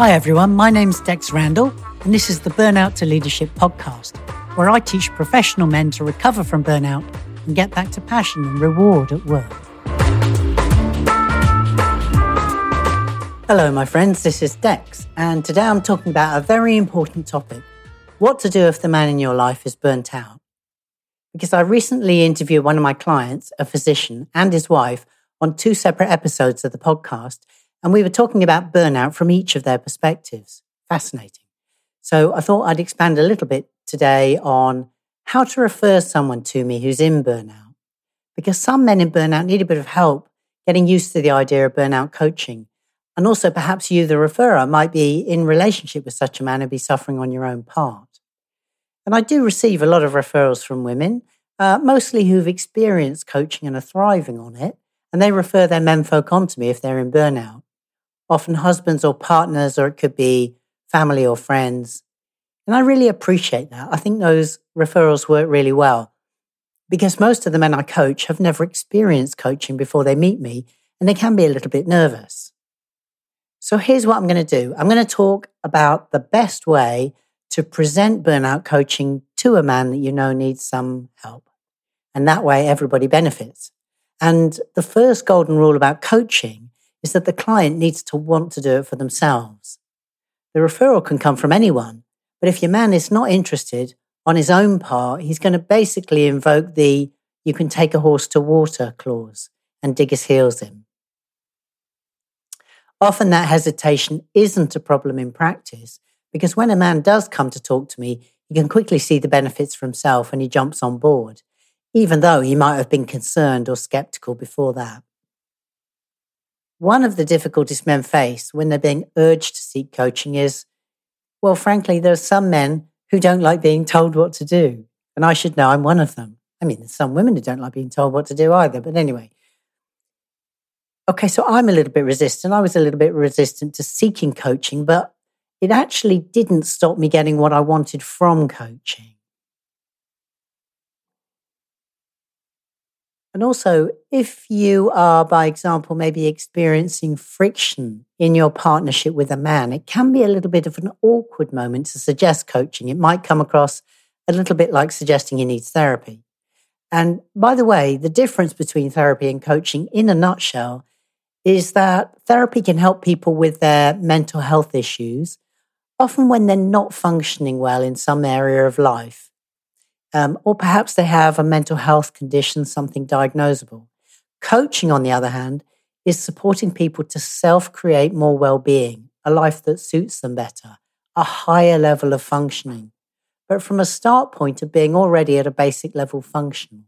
Hi everyone, my name's Dex Randall, and this is the Burnout to Leadership podcast, where I teach professional men to recover from burnout and get back to passion and reward at work. Hello my friends, this is Dex, and today I'm talking about a very important topic: what to do if the man in your life is burnt out. Because I recently interviewed one of my clients, a physician, and his wife on 2 separate episodes of the podcast, and we were talking about burnout from each of their perspectives. Fascinating. So I thought I'd expand a little bit today on how to refer someone to me who's in burnout. Because some men in burnout need a bit of help getting used to the idea of burnout coaching. And also perhaps you, the referrer, might be in relationship with such a man and be suffering on your own part. And I do receive a lot of referrals from women, mostly who've experienced coaching and are thriving on it. And they refer their menfolk on to me if they're in burnout. Often husbands or partners, or it could be family or friends. And I really appreciate that. I think those referrals work really well because most of the men I coach have never experienced coaching before they meet me, and they can be a little bit nervous. So here's what I'm going to do. I'm going to talk about the best way to present burnout coaching to a man that you know needs some help. And that way everybody benefits. And the first golden rule about coaching is that the client needs to want to do it for themselves. The referral can come from anyone, but if your man is not interested on his own part, he's going to basically invoke the "you can take a horse to water" clause and dig his heels in. Often that hesitation isn't a problem in practice because when a man does come to talk to me, he can quickly see the benefits for himself and he jumps on board, even though he might have been concerned or skeptical before that. One of the difficulties men face when they're being urged to seek coaching is, well, frankly, there are some men who don't like being told what to do. And I should know I'm one of them. I mean, there's some women who don't like being told what to do either. But anyway. Okay, so I'm a little bit resistant. I was a little bit resistant to seeking coaching, but it actually didn't stop me getting what I wanted from coaching. And also, if you are, by example, maybe experiencing friction in your partnership with a man, it can be a little bit of an awkward moment to suggest coaching. It might come across a little bit like suggesting he needs therapy. And by the way, the difference between therapy and coaching in a nutshell is that therapy can help people with their mental health issues, often when they're not functioning well in some area of life. Or perhaps they have a mental health condition, something diagnosable. Coaching, on the other hand, is supporting people to self-create more well-being, a life that suits them better, a higher level of functioning, but from a start point of being already at a basic level functional.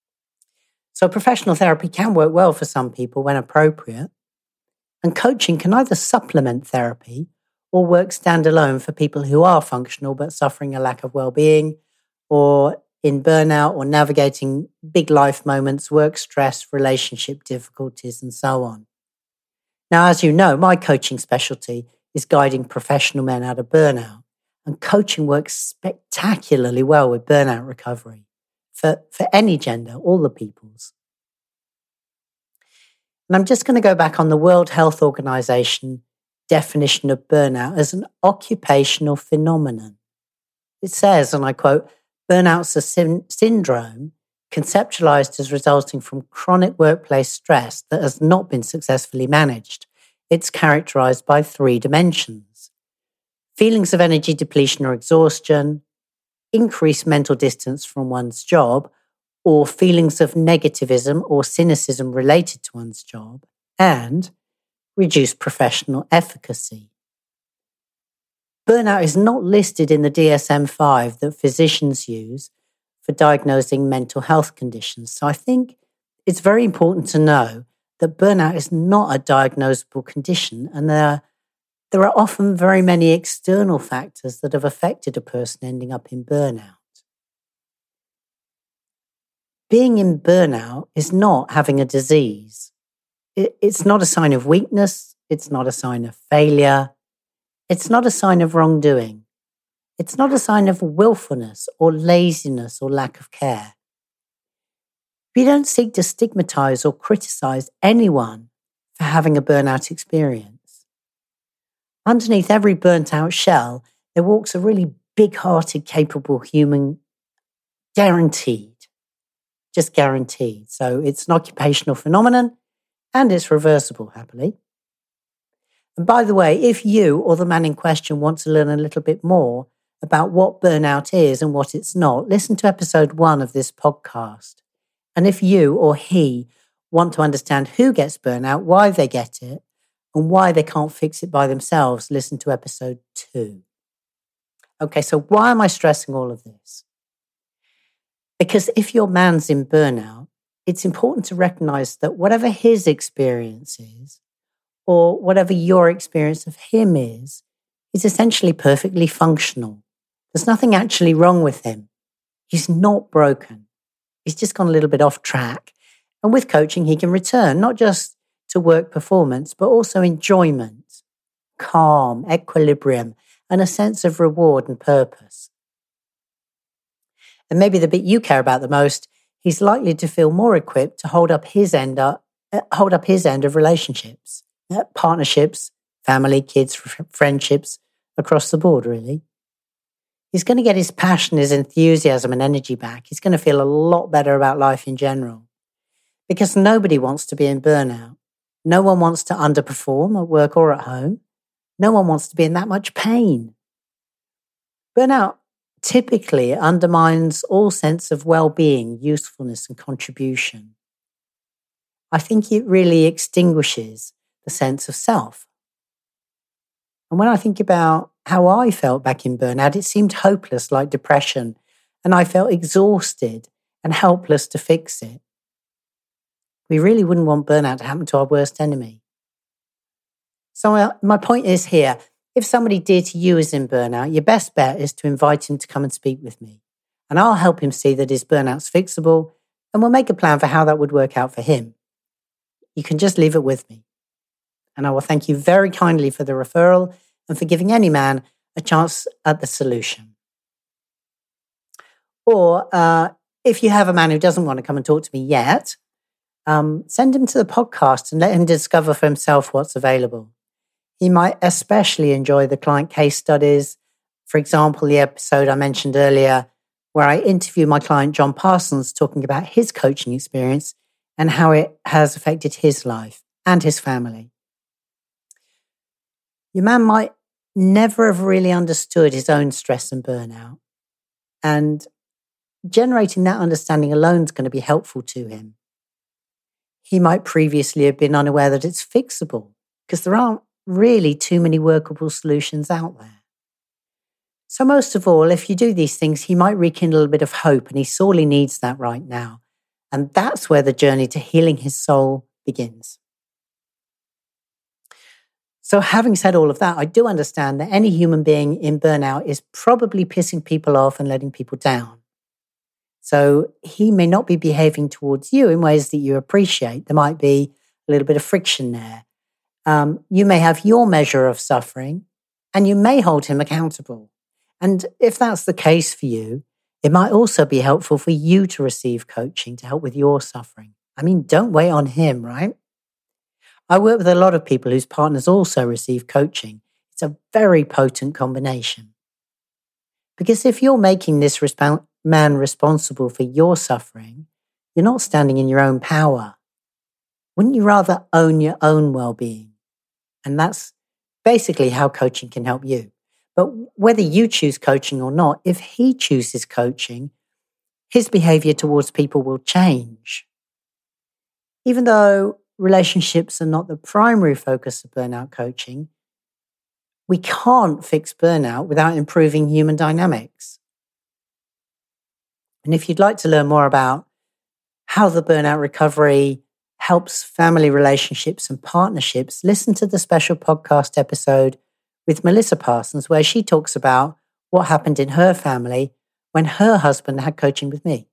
So professional therapy can work well for some people when appropriate, and coaching can either supplement therapy or work standalone for people who are functional but suffering a lack of well-being, or in burnout, or navigating big life moments, work stress, relationship difficulties, and so on. Now, as you know, my coaching specialty is guiding professional men out of burnout, and coaching works spectacularly well with burnout recovery for any gender, all the peoples. And I'm just going to go back on the World Health Organization definition of burnout as an occupational phenomenon. It says, and I quote, "Burnout's a syndrome conceptualized as resulting from chronic workplace stress that has not been successfully managed. It's characterized by 3 dimensions: feelings of energy depletion or exhaustion, increased mental distance from one's job, or feelings of negativism or cynicism related to one's job, and reduced professional efficacy." Burnout is not listed in the DSM-5 that physicians use for diagnosing mental health conditions. So I think it's very important to know that burnout is not a diagnosable condition, and there are often very many external factors that have affected a person ending up in burnout. Being in burnout is not having a disease. It's not a sign of weakness. It's not a sign of failure. It's not a sign of wrongdoing. It's not a sign of willfulness or laziness or lack of care. We don't seek to stigmatize or criticize anyone for having a burnout experience. Underneath every burnt out shell, there walks a really big-hearted, capable human, guaranteed. Just guaranteed. So it's an occupational phenomenon and it's reversible, happily. And by the way, if you or the man in question want to learn a little bit more about what burnout is and what it's not, listen to episode 1 of this podcast. And if you or he want to understand who gets burnout, why they get it, and why they can't fix it by themselves, listen to episode 2. Okay, so why am I stressing all of this? Because if your man's in burnout, it's important to recognize that whatever his experience is, or whatever your experience of him is essentially perfectly functional. There's nothing actually wrong with him. He's not broken. He's just gone a little bit off track. And with coaching, he can return not just to work performance, but also enjoyment, calm, equilibrium, and a sense of reward and purpose. And maybe the bit you care about the most, he's likely to feel more equipped to hold up his end of relationships, partnerships, family, kids, friendships, across the board, really. He's going to get his passion, his enthusiasm and energy back. He's going to feel a lot better about life in general. Because nobody wants to be in burnout. No one wants to underperform at work or at home. No one wants to be in that much pain. Burnout typically undermines all sense of well-being, usefulness and contribution. I think it really extinguishes the sense of self. And when I think about how I felt back in burnout, it seemed hopeless, like depression, and I felt exhausted and helpless to fix it. We really wouldn't want burnout to happen to our worst enemy. So my point is here, if somebody dear to you is in burnout, your best bet is to invite him to come and speak with me. And I'll help him see that his burnout's fixable, and we'll make a plan for how that would work out for him. You can just leave it with me. And I will thank you very kindly for the referral and for giving any man a chance at the solution. Or if you have a man who doesn't want to come and talk to me yet, send him to the podcast and let him discover for himself what's available. He might especially enjoy the client case studies. For example, the episode I mentioned earlier, where I interview my client John Parsons talking about his coaching experience and how it has affected his life and his family. Your man might never have really understood his own stress and burnout. And generating that understanding alone is going to be helpful to him. He might previously have been unaware that it's fixable because there aren't really too many workable solutions out there. So most of all, if you do these things, he might rekindle a bit of hope, and he sorely needs that right now. And that's where the journey to healing his soul begins. So having said all of that, I do understand that any human being in burnout is probably pissing people off and letting people down. So he may not be behaving towards you in ways that you appreciate. There might be a little bit of friction there. You may have your measure of suffering, and you may hold him accountable. And if that's the case for you, it might also be helpful for you to receive coaching to help with your suffering. I mean, don't wait on him, right? I work with a lot of people whose partners also receive coaching. It's a very potent combination. Because if you're making this man responsible for your suffering, you're not standing in your own power. Wouldn't you rather own your own well-being? And that's basically how coaching can help you. But whether you choose coaching or not, if he chooses coaching, his behavior towards people will change. Even though relationships are not the primary focus of burnout coaching, we can't fix burnout without improving human dynamics. And if you'd like to learn more about how the burnout recovery helps family relationships and partnerships, listen to the special podcast episode with Melissa Parsons, where she talks about what happened in her family when her husband had coaching with me.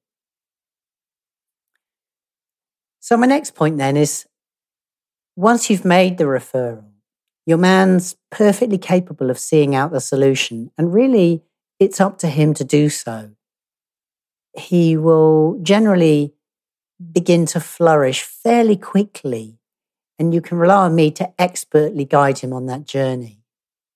So my next point then is, once you've made the referral, your man's perfectly capable of seeing out the solution, and really it's up to him to do so. He will generally begin to flourish fairly quickly, and you can rely on me to expertly guide him on that journey.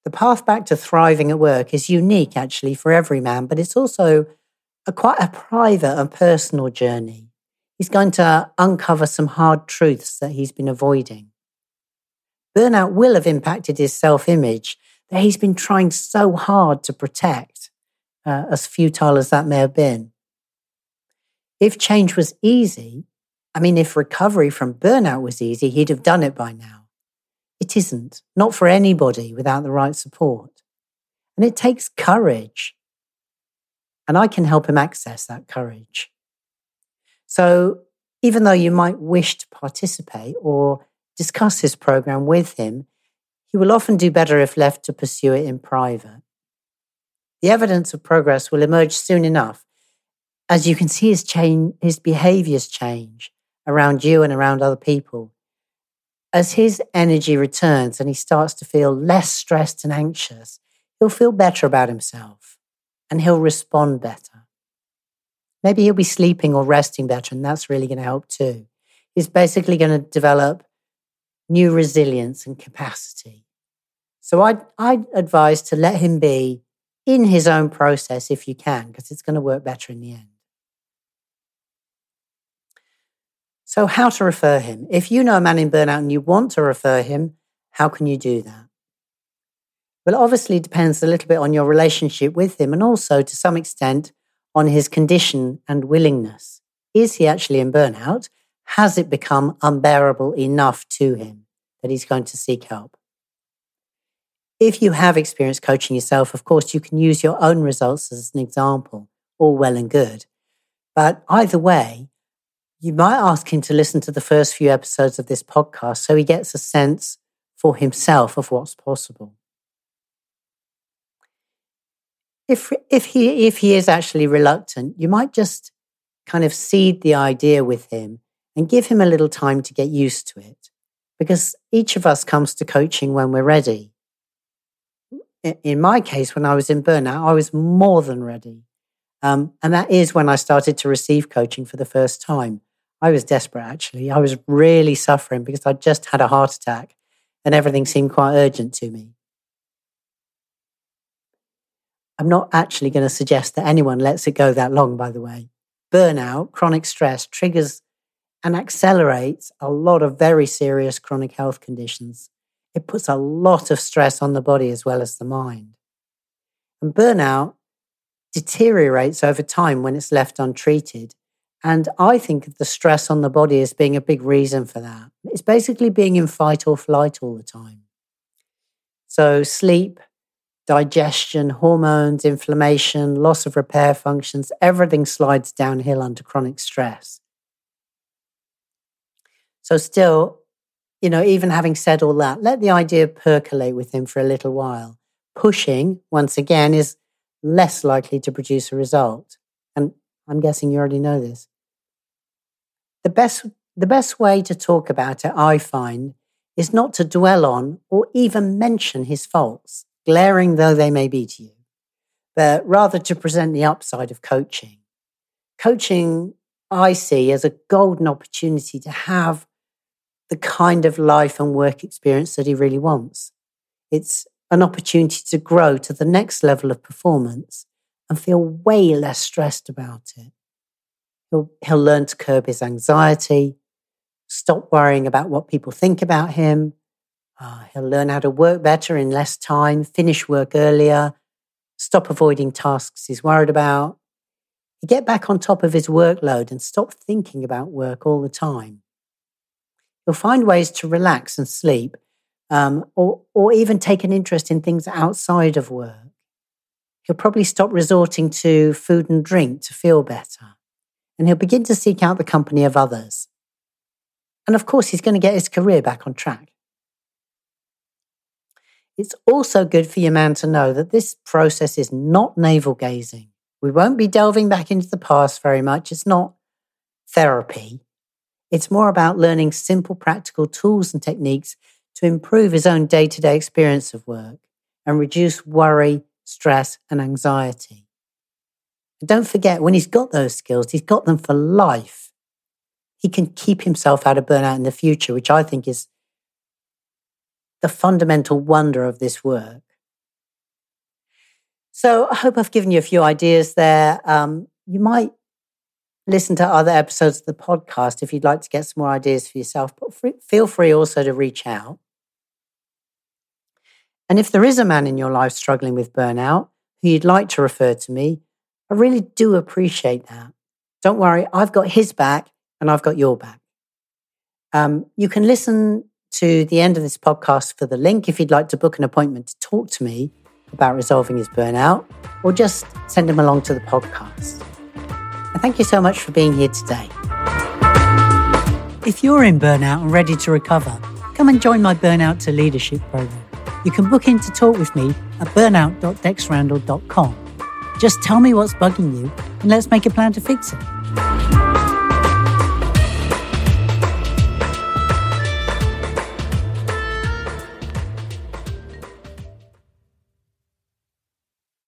The path back to thriving at work is unique actually for every man, but it's also quite a private and personal journey. He's going to uncover some hard truths that he's been avoiding. Burnout will have impacted his self-image that he's been trying so hard to protect, as futile as that may have been. If change was easy, if recovery from burnout was easy, he'd have done it by now. It isn't, not for anybody without the right support. And it takes courage. And I can help him access that courage. So even though you might wish to participate or discuss his program with him, he will often do better if left to pursue it in private. The evidence of progress will emerge soon enough, as you can see his behaviors change around you and around other people. As his energy returns and he starts to feel less stressed and anxious, he'll feel better about himself and he'll respond better. Maybe he'll be sleeping or resting better, and that's really going to help too. He's basically going to develop new resilience and capacity. So I'd advise to let him be in his own process if you can, because it's going to work better in the end. So how to refer him? If you know a man in burnout and you want to refer him, how can you do that? Well, obviously it depends a little bit on your relationship with him and also to some extent on his condition and willingness. Is he actually in burnout? Has it become unbearable enough to him that he's going to seek help? If you have experienced coaching yourself, of course, you can use your own results as an example, all well and good. But either way, you might ask him to listen to the first few episodes of this podcast so he gets a sense for himself of what's possible. If he is actually reluctant, you might just kind of seed the idea with him and give him a little time to get used to it, because each of us comes to coaching when we're ready. In my case, when I was in burnout, I was more than ready. And that is when I started to receive coaching for the first time. I was desperate, actually. I was really suffering because I just had a heart attack and everything seemed quite urgent to me. I'm not actually going to suggest that anyone lets it go that long, by the way. Burnout, chronic stress, triggers and accelerates a lot of very serious chronic health conditions. It puts a lot of stress on the body as well as the mind. And burnout deteriorates over time when it's left untreated. And I think of the stress on the body as being a big reason for that. It's basically being in fight or flight all the time. So sleep, digestion, hormones, inflammation, loss of repair functions, everything slides downhill under chronic stress. So still, even having said all that, let the idea percolate with him for a little while. Pushing, once again, is less likely to produce a result. And I'm guessing you already know this. The best way to talk about it, I find, is not to dwell on or even mention his faults, glaring though they may be to you, but rather to present the upside of coaching. Coaching, I see as a golden opportunity to have the kind of life and work experience that he really wants. It's an opportunity to grow to the next level of performance and feel way less stressed about it. He'll learn to curb his anxiety, stop worrying about what people think about him. He'll learn how to work better in less time, finish work earlier, stop avoiding tasks he's worried about. He'll get back on top of his workload and stop thinking about work all the time. He'll find ways to relax and sleep, or even take an interest in things outside of work. He'll probably stop resorting to food and drink to feel better. And he'll begin to seek out the company of others. And of course, he's going to get his career back on track. It's also good for your man to know that this process is not navel-gazing. We won't be delving back into the past very much. It's not therapy. It's more about learning simple, practical tools and techniques to improve his own day-to-day experience of work and reduce worry, stress, and anxiety. And don't forget, when he's got those skills, he's got them for life. He can keep himself out of burnout in the future, which I think is the fundamental wonder of this work. So I hope I've given you a few ideas there. You might listen to other episodes of the podcast if you'd like to get some more ideas for yourself, but feel free also to reach out. And if there is a man in your life struggling with burnout who you'd like to refer to me, I really do appreciate that. Don't worry, I've got his back and I've got your back. You can listen to the end of this podcast for the link if you'd like to book an appointment to talk to me about resolving his burnout, or just send him along to the podcast. And thank you so much for being here today. If you're in burnout and ready to recover, come and join my Burnout to Leadership program. You can book in to talk with me at burnout.dexrandall.com. Just tell me what's bugging you and let's make a plan to fix it.